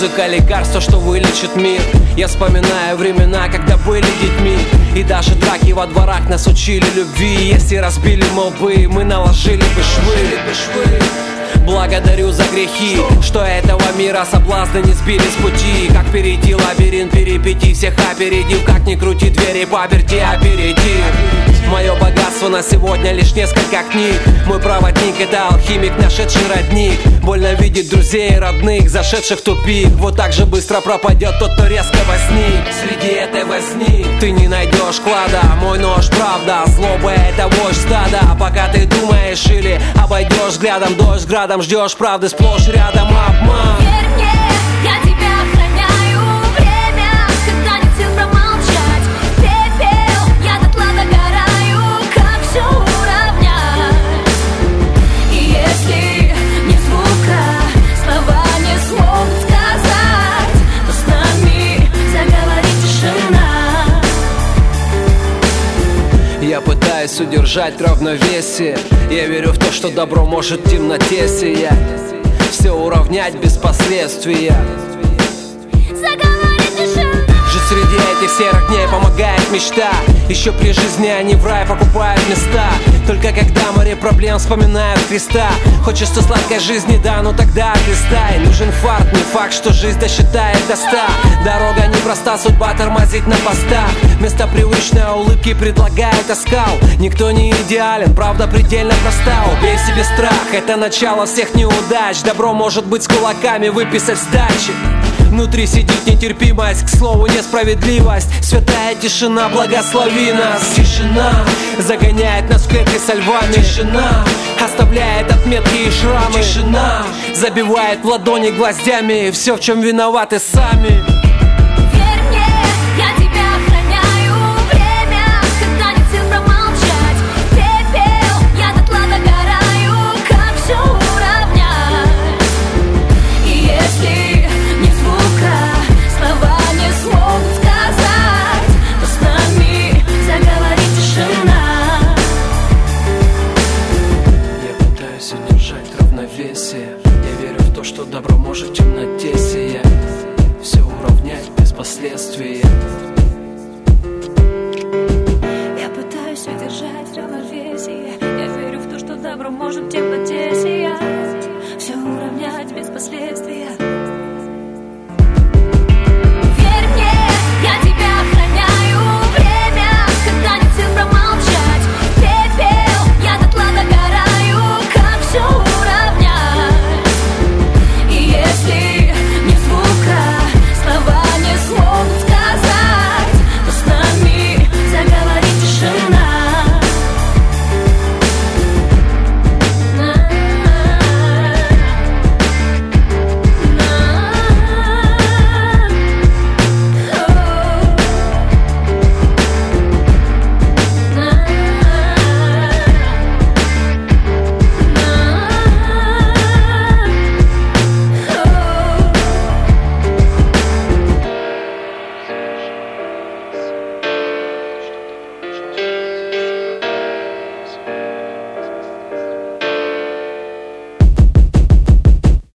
Музыка — лекарство, что вылечит мир. Я вспоминаю времена, когда были детьми, и даже драки во дворах нас учили любви. Если разбили мы лбы, мы наложили бы швы. Благодарю за грехи, что этого мира соблазны не сбили с пути. Как перейти лабиринт перипетий, всех опередив. Как ни крути двери, паперти опередив. Мое богатство на сегодня лишь несколько книг. Мой проводник — это алхимик, нашедший родник. Больно видеть друзей и родных, зашедших в тупик. Вот так же быстро пропадет тот, кто резко возник. Среди этой возни ты не найдешь клада. Мой нож — правда, злоба — это вождь стада. Пока ты думаешь или обойдешь взглядом дождь градом, ждешь правды сплошь рядом обман. Верь мне, я тебя охраняю. Время, когда нет сил промолчать. Пепел, я дотла догораю. Как все уравнять? И если ни звука, слова не смогут сказать, то с нами заговорит тишина. Я пытаюсь удержать равновесие. Я верю в то, что добро может в темноте сиять, все уравнять без последствий. Заговорит тишина. Жить среди этих серых дней помогает мечта. Еще при жизни они в рай покупают места. Только когда море проблем вспоминают Христа. Хочется сладкой жизни, да, но тогда отлистай. Нужен фарт, не факт, что жизнь досчитает до 100. Дорога непроста, судьба тормозит на постах. Вместо привычной улыбки предлагает оскал. Никто не идеален, правда предельно проста. Убей в себе страх, это начало всех неудач. Добро может быть с кулаками выписать сдачи. Внутри сидит нетерпимость, к слову несправедливость. Святая тишина, благослови нас. Тишина загоняет нас в клетки со львами. Тишина оставляет отметки и шрамы. Тишина забивает в ладони гвоздями все, в чем виноваты сами. Верь мне, я тебя охраняю. Время, когда нет сил промолчать. Пепел, я дотла догораю. Как все уравнять? И если ни звука, слова не смогут сказать, то с нами заговорит тишина. Я пытаюсь удержать равновесие. Я верю в то, что добро может в темноте сиять, все уравнять без последствий. Я пытаюсь удержать равновесие. Я верю в то, что добро может в темноте